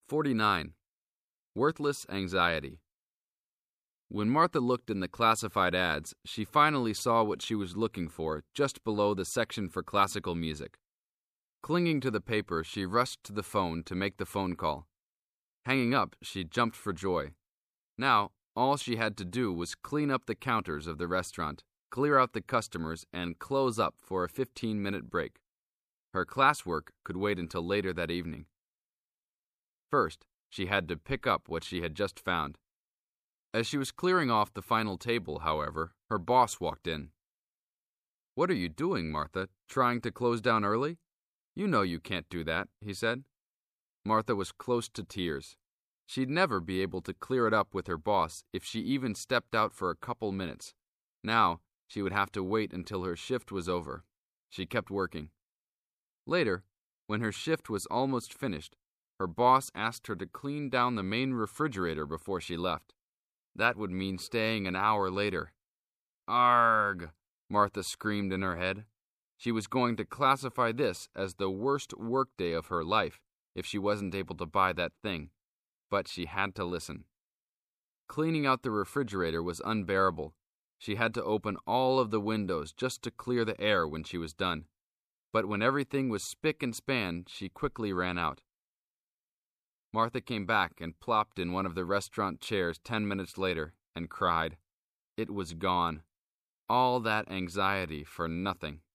49. Worthless anxiety. When Martha looked in the classified ads, she finally saw what she was looking for just below the section for classical music. Clinging to the paper, she rushed to the phone to make the phone call. Hanging up, she jumped for joy. Now, all she had to do was clean up the counters of the restaurant, clear out the customers, and close up for a 15-minute break. Her classwork could wait until later that evening. First, she had to pick up what she had just found. As she was clearing off the final table, however, her boss walked in. "What are you doing, Martha? Trying to close down early? You know you can't do that," he said. Martha was close to tears. She'd never be able to clear it up with her boss if she even stepped out for a couple minutes. Now, she would have to wait until her shift was over. She kept working. Later, when her shift was almost finished, her boss asked her to clean down the main refrigerator before she left. That would mean staying an hour later. "Arg!" Martha screamed in her head. She was going to classify this as the worst workday of her life if she wasn't able to buy that thing. But she had to listen. Cleaning out the refrigerator was unbearable. She had to open all of the windows just to clear the air when she was done. But when everything was spick and span, she quickly ran out. Martha came back and plopped in one of the restaurant chairs 10 minutes later and cried. It was gone. All that anxiety for nothing.